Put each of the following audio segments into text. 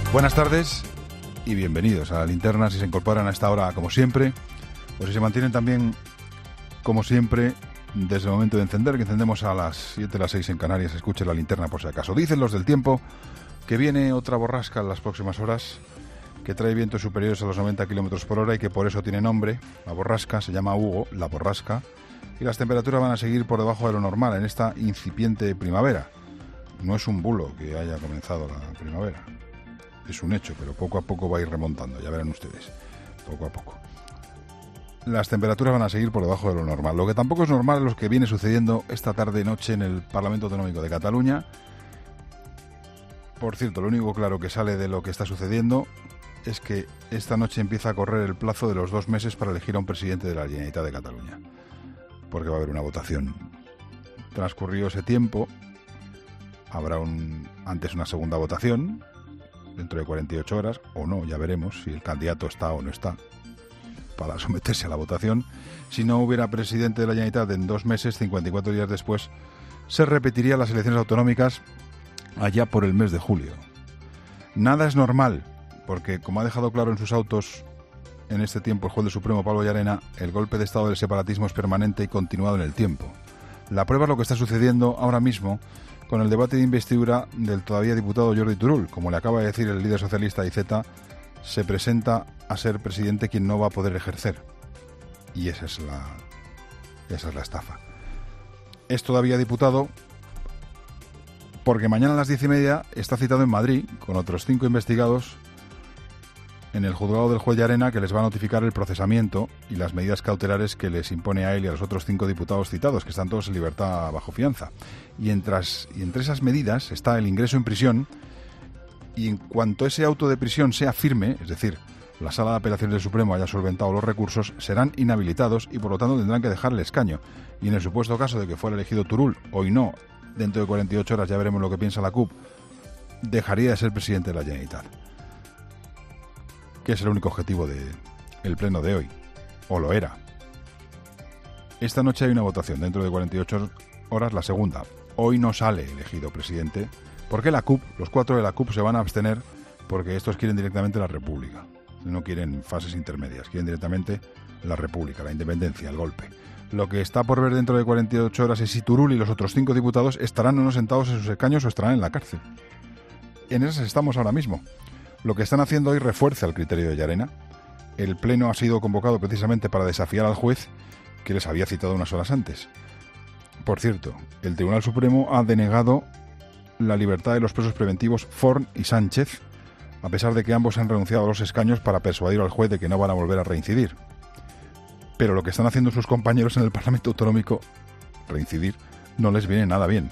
Buenas tardes y bienvenidos a la linterna. Si se incorporan a esta hora como siempre, o si se mantienen también como siempre desde el momento de encender, que encendemos a las 7, las 6 en Canarias. Escuchen la linterna por si acaso. Dicen los del tiempo que viene otra borrasca en las próximas horas, que trae vientos superiores a los 90 kilómetros por hora y que por eso tiene nombre. La borrasca se llama Hugo, la borrasca, y las temperaturas van a seguir por debajo de lo normal en esta incipiente primavera. No es un bulo que haya comenzado la primavera, es un hecho, pero poco a poco va a ir remontando, ya verán ustedes, poco a poco. Las temperaturas van a seguir por debajo de lo normal. Lo que tampoco es normal es lo que viene sucediendo esta tarde-noche en el Parlamento Autonómico de Cataluña. Por cierto, lo único claro que sale de lo que está sucediendo es que esta noche empieza a correr el plazo de los 2 meses para elegir a un presidente de la Generalitat de Cataluña, porque va a haber una votación. Transcurrido ese tiempo, habrá antes una segunda votación, dentro de 48 horas, o no, ya veremos si el candidato está o no está, para someterse a la votación. Si no hubiera presidente de la Generalitat en 2 meses, 54 días después, se repetirían las elecciones autonómicas allá por el mes de julio. Nada es normal, porque como ha dejado claro en sus autos en este tiempo el juez del Supremo, Pablo Llarena, el golpe de estado del separatismo es permanente y continuado en el tiempo. La prueba es lo que está sucediendo ahora mismo con el debate de investidura del todavía diputado Jordi Turull. Como le acaba de decir el líder socialista IZ, se presenta a ser presidente quien no va a poder ejercer. Y esa es la estafa. Es todavía diputado porque mañana a las 10:30 está citado en Madrid con otros 5 investigados en el juzgado del juez Llarena, que les va a notificar el procesamiento y las medidas cautelares que les impone a él y a los otros 5 diputados citados, que están todos en libertad bajo fianza. Y entre esas medidas está el ingreso en prisión, y en cuanto ese auto de prisión sea firme, es decir, la Sala de Apelaciones del Supremo haya solventado los recursos, serán inhabilitados y por lo tanto tendrán que dejar el escaño. Y en el supuesto caso de que fuera elegido Turull, hoy no, dentro de 48 horas ya veremos lo que piensa la CUP, dejaría de ser presidente de la Generalitat, que es el único objetivo del pleno de hoy, o lo era. Esta noche hay una votación, dentro de 48 horas la segunda. Hoy no sale elegido presidente, porque la CUP, los 4 de la CUP se van a abstener, porque estos quieren directamente la República. No quieren fases intermedias, quieren directamente la República, la independencia, el golpe. Lo que está por ver dentro de 48 horas es si Turull y los otros 5 diputados estarán o no sentados en sus escaños o estarán en la cárcel. En esas estamos ahora mismo. Lo que están haciendo hoy refuerza el criterio de Llarena. El pleno ha sido convocado precisamente para desafiar al juez que les había citado unas horas antes. Por cierto, el Tribunal Supremo ha denegado la libertad de los presos preventivos Forn y Sánchez, a pesar de que ambos han renunciado a los escaños para persuadir al juez de que no van a volver a reincidir. Pero lo que están haciendo sus compañeros en el Parlamento Autonómico, reincidir, no les viene nada bien.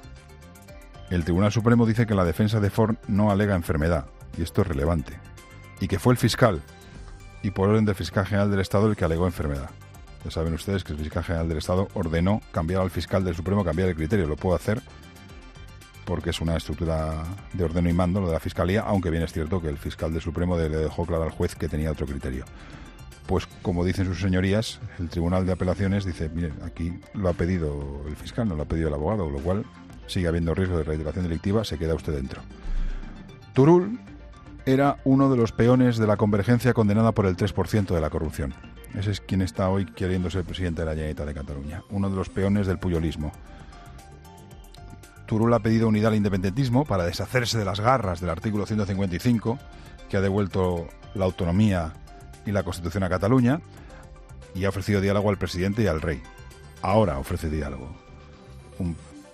El Tribunal Supremo dice que la defensa de Forn no alega enfermedad, y esto es relevante, y que fue el fiscal, y por orden del fiscal general del Estado, el que alegó enfermedad. Ya saben ustedes que el fiscal general del Estado ordenó cambiar al fiscal del Supremo, cambiar el criterio. Lo puedo hacer porque es una estructura de ordeno y mando, lo de la Fiscalía, aunque bien es cierto que el fiscal del Supremo le dejó claro al juez que tenía otro criterio. Pues como dicen sus señorías, el Tribunal de Apelaciones dice, miren, aquí lo ha pedido el fiscal, no lo ha pedido el abogado, con lo cual sigue habiendo riesgo de reiteración delictiva, se queda usted dentro. Turull era uno de los peones de la convergencia condenada por el 3% de la corrupción. Ese es quien está hoy queriendo ser presidente de la Generalitat de Cataluña, uno de los peones del puyolismo. Turull ha pedido unidad al independentismo para deshacerse de las garras del artículo 155, que ha devuelto la autonomía y la Constitución a Cataluña, y ha ofrecido diálogo al presidente y al rey. Ahora ofrece diálogo. Un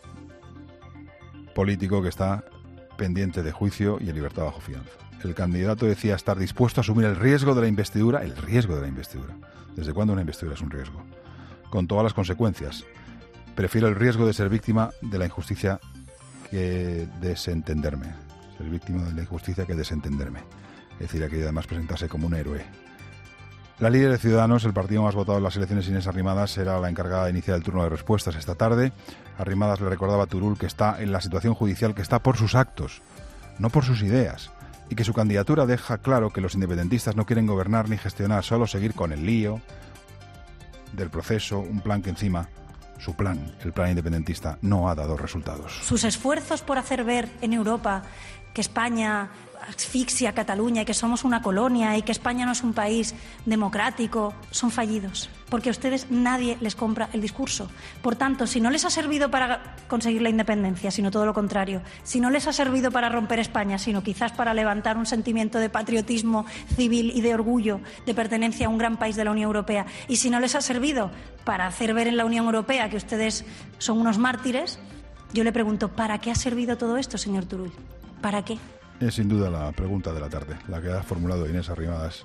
político que está pendiente de juicio y en libertad bajo fianza. El candidato decía estar dispuesto a asumir el riesgo de la investidura. El riesgo de la investidura. ¿Desde cuándo una investidura es un riesgo? Con todas las consecuencias. Prefiero el riesgo de ser víctima de la injusticia que desentenderme. Ser víctima de la injusticia que desentenderme. Es decir, aquí además presentarse como un héroe. La líder de Ciudadanos, el partido más votado en las elecciones, Inés Arrimadas, será la encargada de iniciar el turno de respuestas esta tarde. Arrimadas le recordaba a Turull que está en la situación judicial que está por sus actos, no por sus ideas, y que su candidatura deja claro que los independentistas no quieren gobernar ni gestionar, solo seguir con el lío del proceso, un plan que encima, su plan, el plan independentista, no ha dado resultados. Sus esfuerzos por hacer ver en Europa que España asfixia a Cataluña y que somos una colonia y que España no es un país democrático, son fallidos, porque a ustedes nadie les compra el discurso. Por tanto, si no les ha servido para conseguir la independencia, sino todo lo contrario, si no les ha servido para romper España, sino quizás para levantar un sentimiento de patriotismo civil y de orgullo de pertenencia a un gran país de la Unión Europea, y si no les ha servido para hacer ver en la Unión Europea que ustedes son unos mártires, yo le pregunto, ¿para qué ha servido todo esto, señor Turull? ¿Para qué? Es sin duda la pregunta de la tarde, la que ha formulado Inés Arrimadas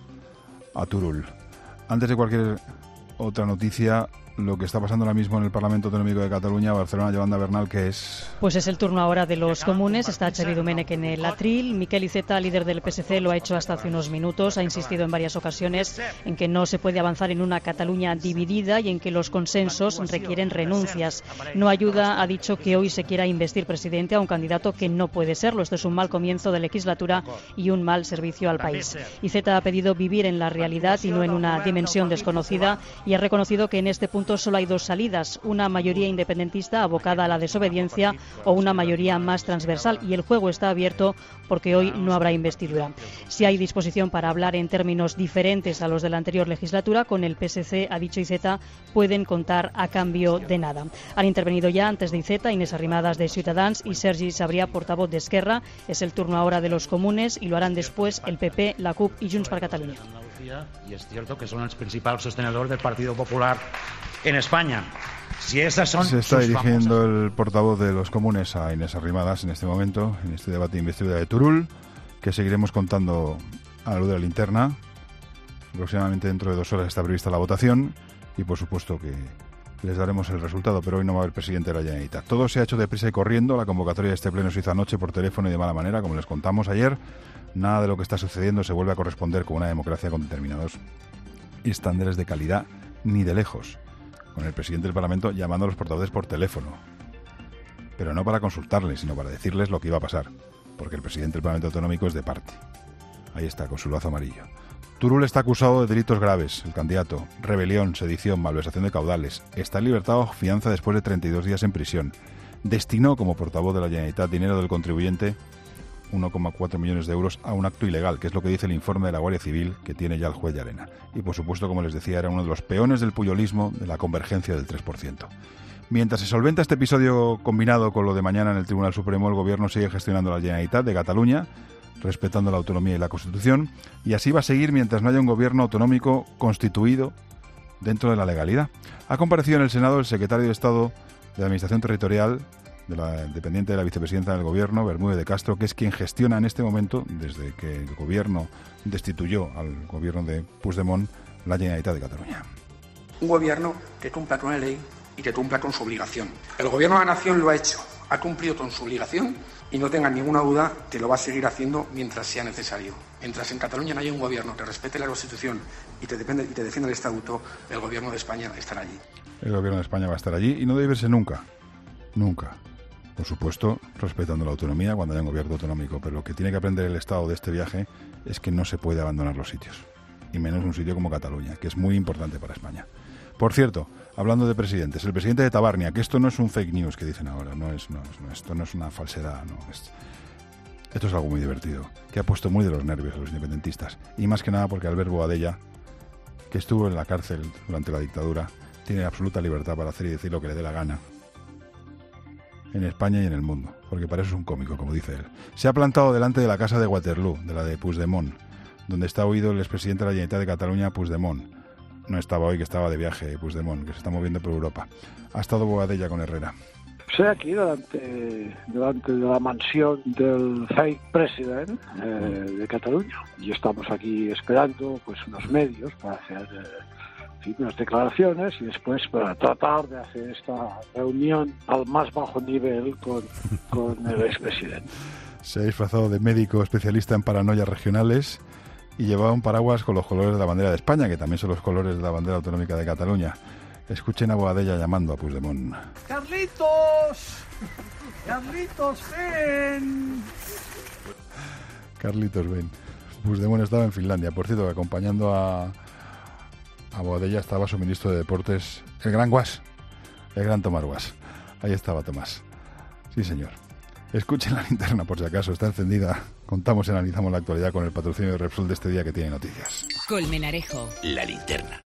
a Turull. Antes de cualquier otra noticia, lo que está pasando ahora mismo en el Parlamento Autonómico de Cataluña, Barcelona, Yolanda Bernal, que es... Pues es el turno ahora de los comunes. Está Xavier Domènech en el atril. Miquel Iceta, líder del PSC, lo ha hecho hasta hace unos minutos. Ha insistido en varias ocasiones en que no se puede avanzar en una Cataluña dividida y en que los consensos requieren renuncias. No ayuda, ha dicho, que hoy se quiera investir presidente a un candidato que no puede serlo. Esto es un mal comienzo de legislatura y un mal servicio al país. Iceta ha pedido vivir en la realidad y no en una dimensión desconocida, y ha reconocido que en este punto solo hay dos salidas: una mayoría independentista abocada a la desobediencia o una mayoría más transversal, y el juego está abierto porque hoy no habrá investidura. Si hay disposición para hablar en términos diferentes a los de la anterior legislatura, con el PSC, ha dicho Iceta, pueden contar a cambio de nada. Han intervenido ya antes de Iceta Inés Arrimadas de Ciutadans y Sergi Sabrià, portavoz de Esquerra. Es el turno ahora de los comunes y lo harán después el PP, la CUP y Junts per Catalunya. Y es cierto que son el principal sostenedor del Partido Popular en España. Si esas son Se está dirigiendo el portavoz de los comunes a Inés Arrimadas en este momento, en este debate de investidura de Turull, que seguiremos contando a la luz de la linterna. Aproximadamente dentro de 2 horas está prevista la votación y, por supuesto, que les daremos el resultado, pero hoy no va a haber presidente de la Generalitat. Todo se ha hecho deprisa y corriendo. La convocatoria de este pleno se hizo anoche por teléfono y de mala manera, como les contamos ayer. Nada de lo que está sucediendo se vuelve a corresponder con una democracia con determinados estándares de calidad, ni de lejos, con el presidente del Parlamento llamando a los portavoces por teléfono, pero no para consultarles, sino para decirles lo que iba a pasar, porque el presidente del Parlamento Autonómico es de parte. Ahí está, con su lazo amarillo. Turull está acusado de delitos graves, el candidato: rebelión, sedición, malversación de caudales. Está en libertad bajo fianza después de 32 días en prisión. Destinó como portavoz de la Generalitat dinero del contribuyente, 1,4 millones de euros, a un acto ilegal, que es lo que dice el informe de la Guardia Civil que tiene ya el juez Llarena. Y, por supuesto, como les decía, era uno de los peones del puyolismo, de la convergencia del 3%. Mientras se solventa este episodio combinado con lo de mañana en el Tribunal Supremo, el Gobierno sigue gestionando la Generalitat de Cataluña, respetando la autonomía y la Constitución, y así va a seguir mientras no haya un Gobierno autonómico constituido dentro de la legalidad. Ha comparecido en el Senado el secretario de Estado de la Administración Territorial, dependiente de la vicepresidenta del Gobierno, Bermúdez de Castro, que es quien gestiona en este momento, desde que el Gobierno destituyó al Gobierno de Puigdemont, la Generalitat de Cataluña. Un Gobierno que cumpla con la ley y que cumpla con su obligación. El Gobierno de la Nación lo ha hecho, ha cumplido con su obligación y no tengan ninguna duda que lo va a seguir haciendo mientras sea necesario. Mientras en Cataluña no haya un Gobierno que respete la Constitución y te defienda el Estatuto, el Gobierno de España estará allí. El Gobierno de España va a estar allí y no debe irse nunca. Nunca. Por supuesto, respetando la autonomía cuando haya un gobierno autonómico, pero lo que tiene que aprender el Estado de este viaje es que no se puede abandonar los sitios, y menos un sitio como Cataluña, que es muy importante para España. Por cierto, hablando de presidentes, el presidente de Tabarnia, que esto no es un fake news que dicen ahora, esto no es una falsedad, esto es algo muy divertido, que ha puesto muy de los nervios a los independentistas, y más que nada porque Albert Boadella, que estuvo en la cárcel durante la dictadura, tiene absoluta libertad para hacer y decir lo que le dé la gana, en España y en el mundo, porque para eso es un cómico, como dice él. Se ha plantado delante de la casa de Waterloo, de la de Puigdemont, donde está huido el expresidente de la Generalitat de Cataluña, Puigdemont. No estaba hoy, que estaba de viaje Puigdemont, que se está moviendo por Europa. Ha estado Boadella con Herrera. Estoy aquí delante de la mansión del fake president de Cataluña, y estamos aquí esperando pues unos medios para hacer unas declaraciones y después para tratar de hacer esta reunión al más bajo nivel con el expresidente. Se ha disfrazado de médico especialista en paranoias regionales y llevaba un paraguas con los colores de la bandera de España, que también son los colores de la bandera autonómica de Cataluña. Escuchen a Boadella llamando a Puigdemont. ¡Carlitos! ¡Carlitos, ven! Carlitos, ven. Puigdemont estaba en Finlandia. Por cierto, acompañando a Boadella estaba su ministro de Deportes, el gran Guas, el gran Tomás Guas. Ahí estaba Tomás. Sí, señor. Escuchen la linterna por si acaso, está encendida. Contamos y analizamos la actualidad con el patrocinio de Repsol de este día que tiene noticias. Colmenarejo. La linterna.